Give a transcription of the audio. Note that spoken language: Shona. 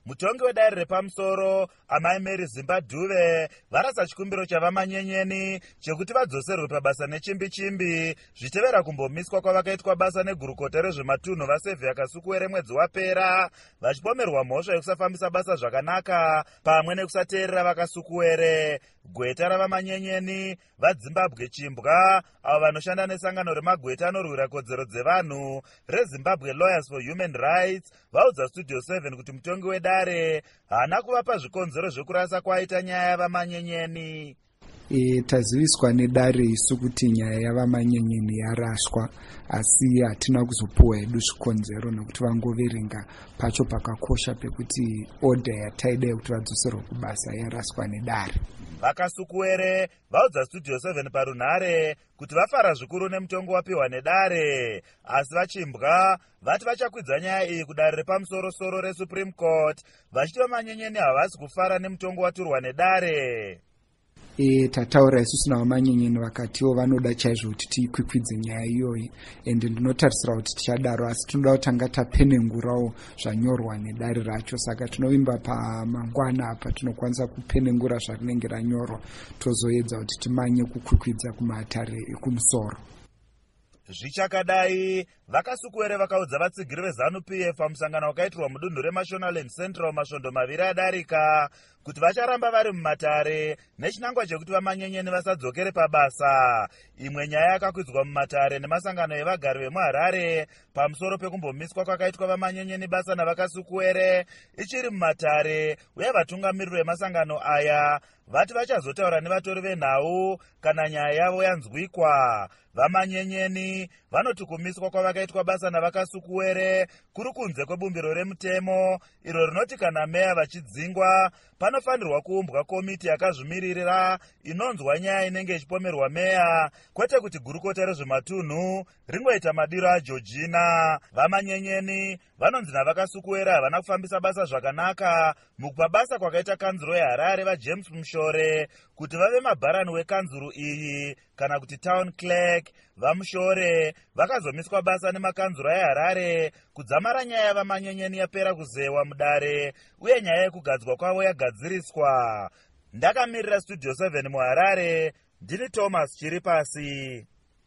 Mutongi wedare repamusoro Amai Mary Zimbabwe varasa chikumbiro chavamanyenyeni chekuti vadzoserwe pabasa nechimbi-chimbi zvitevera kumbomiswa kwavakaitwa basa negurukota rezvematunhu vaSevhia Kasukuwere mwedzi wapera, vachipomerwa mhosva yekusafambisa basa zvakanaka pamwe nekusateerera vaKasukuwere. Gweta ravamanyenyeni vaZimbabwe Chimbwa, avo vanoshanda nesangano remagweta anorwira kodzero dzevanhu reZimbabwe Lawyers for Human Rights, vaudza Studio 7 kuti mutongi wedare haana kuvapa zvikonzero zvekurasa kwaita nyaya yavamanyenyeni. Taziviswa nedare isu kuti nyaya yavamanyenyeni yaraswa, asi hatina kuzopuwa hedu zvikonzero nekuti vangoverenga pacho pakakosha pekuti order yataida kuti vadzoserwe kubasa yaraswa nedare. VaKasukuwere vaudza Studio 7 parunhare kuti vafara zvikuru nemutongo wapiwa nedare, asi vaChimbwa vati vachakwidza nyaya iyi kudare repamusoro-soro reSupreme Court, vachiti vamanyenyeni havasi kufara nemutongo waturwa nedare. Tataura isusu navamanyenyeni vakatiwo vanoda chaizvo kuti tikwikwidze nyaya iyoyi, ende ndinotarisira kuti tichadaro, asi tinoda kutanga tapenengurawo zvanyorwa nedare racho. Saka tinovimba pamangwana apa tinokwanisa kupenengura zvarinenge ranyorwa, tozoedza kuti timanye kukwikwidza kumatare ekumusoro. Zvichakadai, VaKasukuwere vakaudza vatsigiri veZANU-PF pamusangano wakaitirwa mudunhu reMashonaland Central masvondo maviri adarika kuti vacharamba vari mumatare nechinangwa chekuti vamanyenyeni vasadzokere pabasa. Imwe nyaya yakakwidzwa mumatare nemasangano evagari vemuHarare pamusoro pekumbomiswa kwakaitwa vamanyenyeni basa navaKasukuwere ichiri mumatare, uye vatungamiriri vemasangano aya vati vachazotaura nevatori venhau kana nyaya yavo yanzwikwa. Vamanyenyeni vanoti kumiswa kwavakaitwa basa navaKasukuwere kuri kunze kwebumbiro remutemo, iro rinoti kana meya vachidzingwa panofanirwa kuumbwa komiti yakazvimirira inonzwa nyaya inenge ichipomerwa meya, kwete kuti gurukota rezvematunhu ringoita madiro aJorgina. Vamanyenyeni vanonzi navaKasukuwere havana kufambisa basa zvakanaka mukupa basa kwakaita kanzuro yeHarare vaJames Mushore kuti vave mabharani wekanzuro iyi kana kuti town clerk. VaMushore vakazomiswa basa nemakanzura eHarare kudzamara nyaya yavamanyenyeni yapera kuzewa mudare, uye nyaya yekugadzwa kwavo yagadziriswa. Ndakamirira Studio 7 muHarare, ndini Thomas Chiripasi.